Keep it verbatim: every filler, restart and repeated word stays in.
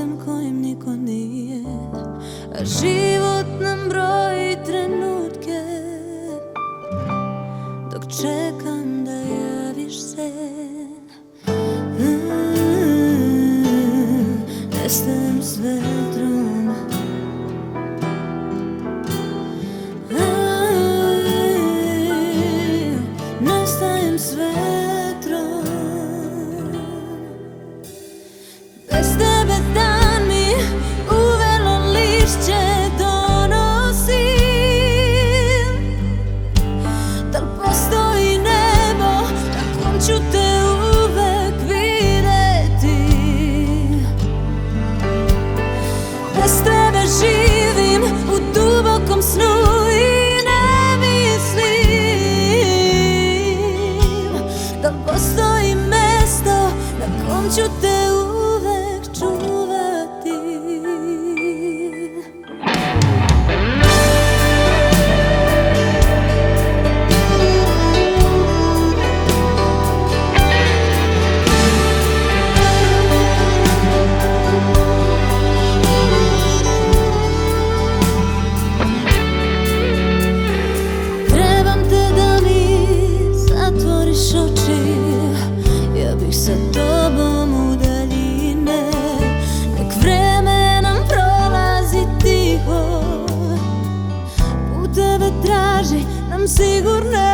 putem kojim niko nije, a život nam broji trenutke dok čekam da javiš se. Nestajem s vetrom, nestajem s vetrom. Bez tebe dan mi uvelo lišće donosi. Da li postoji nebo na kom ću te uvek videti? Bez tebe živim u dubokom snu i ne mislim. Da li postoji mesto na kom ću te uvek čuvati? Trebam te da mi zatvoriš oči, ja bih sa tobom u daljine. Nek vreme nam prolazi tiho, puteve traži nam sigurne.